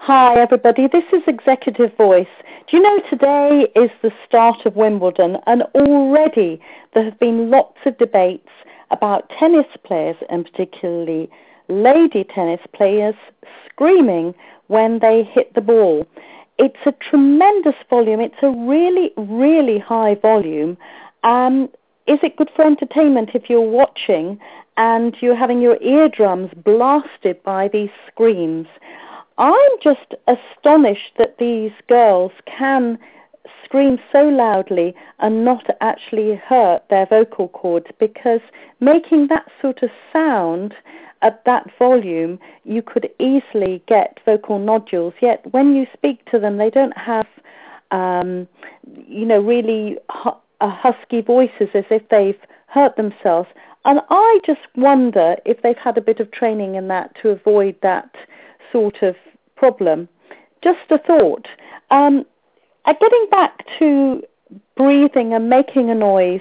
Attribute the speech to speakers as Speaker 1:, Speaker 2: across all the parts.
Speaker 1: Hi, everybody. This is Executive Voice. Do you know today is the start of Wimbledon, and already there have been lots of debates about tennis players, and particularly lady tennis players, screaming when they hit the ball. It's a tremendous volume. It's a really, really high volume. Is it good for entertainment if you're watching and you're having your eardrums blasted by these screams? I'm just astonished that these girls can scream so loudly and not actually hurt their vocal cords, because making that sort of sound at that volume, you could easily get vocal nodules. Yet when you speak to them, they don't have, really husky voices as if they've hurt themselves. And I just wonder if they've had a bit of training in that to avoid that sort of problem. Just a thought. Getting back to breathing and making a noise,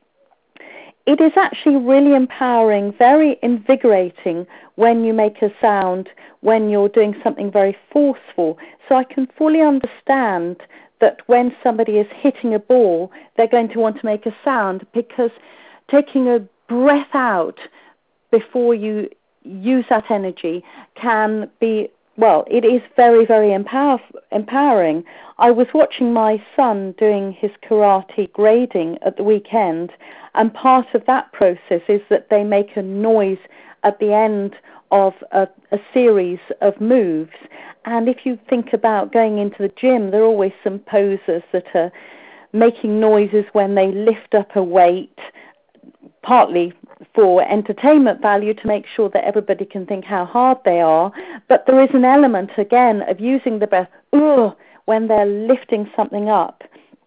Speaker 1: it is actually really empowering, very invigorating when you make a sound, when you're doing something very forceful. So I can fully understand that when somebody is hitting a ball, they're going to want to make a sound, because taking a breath out before you use that energy can be, well, it is very, very empowering. I was watching my son doing his karate grading at the weekend, and part of that process is that they make a noise at the end of a series of moves. And if you think about going into the gym, there are always some posers that are making noises when they lift up a weight, partly for entertainment value to make sure that everybody can think how hard they are. But there is an element, again, of using the breath when they're lifting something up.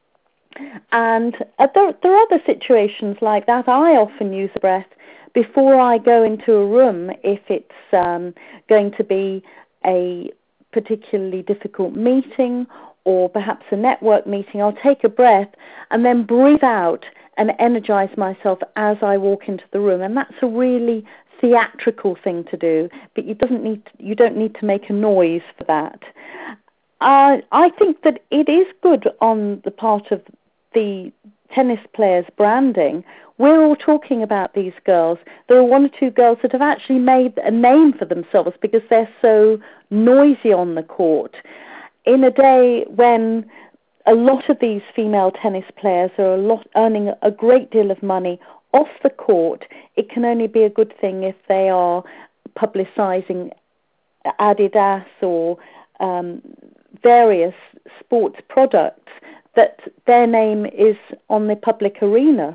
Speaker 1: And there are other situations like that. I often use the breath before I go into a room. If it's going to be a particularly difficult meeting or perhaps a network meeting, I'll take a breath and then breathe out and energize myself as I walk into the room. And that's a really theatrical thing to do, but you don't need to make a noise for that. I think that it is good on the part of the tennis players' branding. We're all talking about these girls. There are one or two girls that have actually made a name for themselves because they're so noisy on the court. In a day when a lot of these female tennis players are earning a great deal of money off the court, it can only be a good thing if they are publicizing Adidas or various sports products, that their name is on the public arena.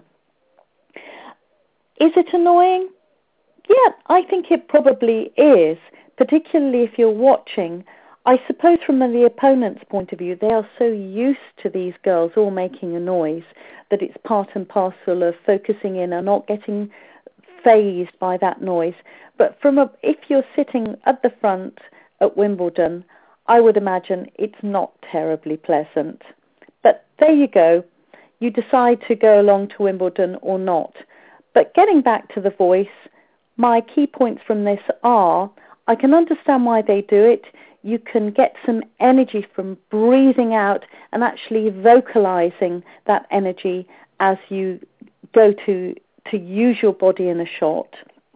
Speaker 1: Is it annoying? Yeah, I think it probably is, particularly if you're watching. I suppose from the opponent's point of view, they are so used to these girls all making a noise that it's part and parcel of focusing in and not getting fazed by that noise. But if you're sitting at the front at Wimbledon, I would imagine it's not terribly pleasant. But there you go. You decide to go along to Wimbledon or not. But getting back to the voice, my key points from this are, I can understand why they do it. You can get some energy from breathing out and actually vocalizing that energy as you go to use your body in a shot.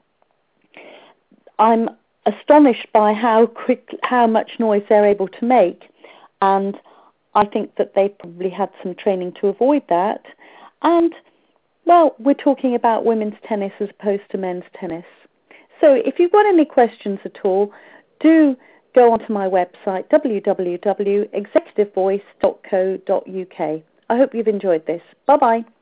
Speaker 1: I'm astonished by how much noise they're able to make, and I think that they probably had some training to avoid that. And, well, we're talking about women's tennis as opposed to men's tennis. So if you've got any questions at all, do go onto my website, www.executivevoice.co.uk. I hope you've enjoyed this. Bye-bye.